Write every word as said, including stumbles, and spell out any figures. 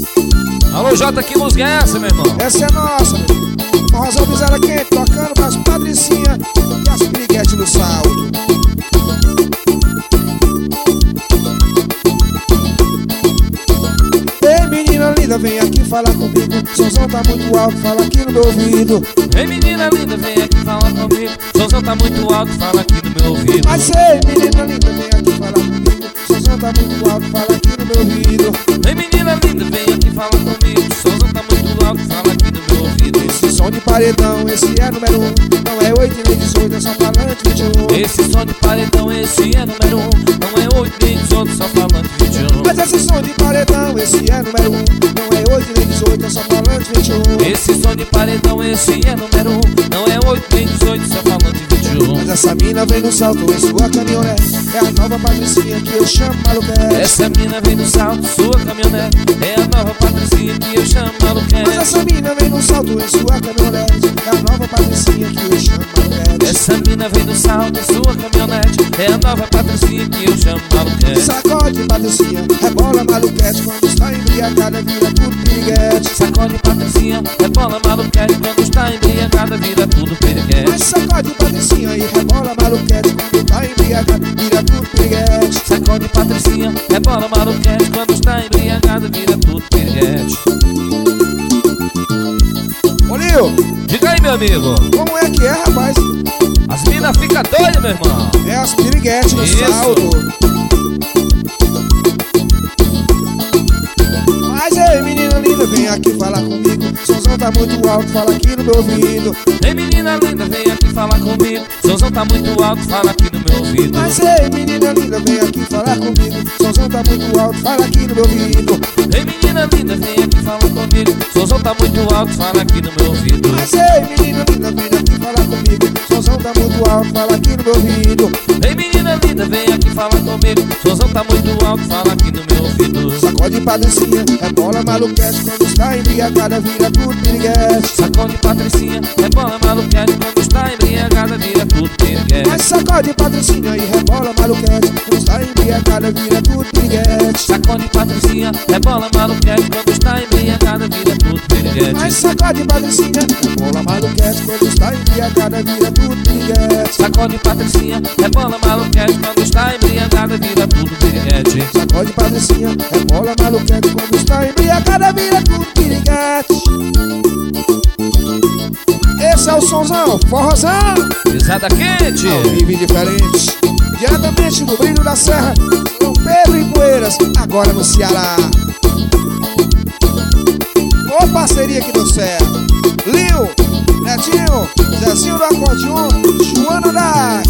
Alô, Jota, que música é essa, meu irmão? Essa é nossa, meu filho. Forrozão Bizarra Quente, tocando pras Patricinha e as piriguete no salto. Ei, menina linda, vem aqui falar comigo. Somzão tá muito alto, fala aqui no meu ouvido. Ei, menina linda, vem aqui falar comigo. Somzão tá muito alto, fala aqui no meu ouvido. Mas ei, menina linda, vem aqui falar comigo. Somzão tá muito alto, fala aqui no meu ouvido. Ei, menina linda, vem aqui falar comigo. Somzão tá muito alto, fala aqui no meu ouvido. Esse som de paredão, esse é número um. Não é oito nem dezoito, é só falante vinte e um. Esse som de paredão, esse é número um. Não é oito nem dezoito, só falante vinte e um. Mas esse som de paredão, esse é número um. Não é oito nem dezoito, é só falante vinte e um. Esse som de paredão, esse é número um. Não é oito nem dezoito, só falante vinte e um. Mas essa mina vem no salto em sua caminhonete. É a nova Patricinha que eu chamo maluquete. Essa mina vem no salto, sua caminhonete. É a nova Patricinha que eu chamo maluquete. Mas essa mina vem no salto em sua caminhonete. É a nova Patricinha que eu chamo maluquete. Essa mina vem no salto em sua caminhonete. É a nova Patricinha que eu chamo maluquete. Sacode Patricinha, rebola maluquete. Quando está embriagada vira tudo piriguete. Sacode Patricinha, rebola maluquete. Quando está embriagada vira tudo piriguete. Mas sacode Patricinha e rebola maluquete. Quando está embriagada vira tudo piriguete. Sacode Patricinha, rebola maluquete. Quando está embriagada vira tudo piriguete. Ô Lio, diga aí, meu amigo, como é que é, rapaz? as minas ficam doidas, meu irmão. É as piriguete no Isso. salto. Mas ei, menina linda, vem aqui falar comigo. Somzão tá muito alto, fala aqui no meu ouvido. Ei, menina linda, vem aqui falar comigo. Somzão tá muito alto, fala aqui no meu ouvido. Mas ei, menina linda, vem aqui falar comigo. Somzão tá muito alto, fala aqui no meu ouvido. Ei, menina linda, vem aqui falar comigo. Somzão tá muito alto, fala aqui no meu ouvido. Mas ei, menina linda, vem aqui falar comigo. Somzão tá muito alto, fala aqui no meu ouvido. Ei, menina linda, vem aqui falar comigo. Somzão tá muito alto, fala aqui no meu ouvido. Sacode Patricinha, rebola maluquete. Quando está embriagada vira tudo piriguete. Sacode Patricinha, rebola maluquete. Quando está embriagada vira tudo piriguete. Mas sacode Patricinha e rebola maluquete. Quando está embriagada vira tudo piriguete. Sacode Patricinha, rebola maluquete. Quando está embriagada vira tudo piriguete. Mas sacode Patricinha, rebola maluquete. Quando está embriagada vira tudo piriguete. Sacode Patricinha, rebola maluquete. Quando está embriagada vira tudo piriguete. Sacode Patricinha, rebola maluquete. Quando está embriagada vira tudo piriguete. Esse é o sonzão, forrozão. Pisada quente. Vive diferente. Diretamente do Brilho da Serra, São Pedro e Poeiras, agora no Ceará. Ô parceria que deu certo. Lio, Netinho, Zezinho do Acordeon, Joana da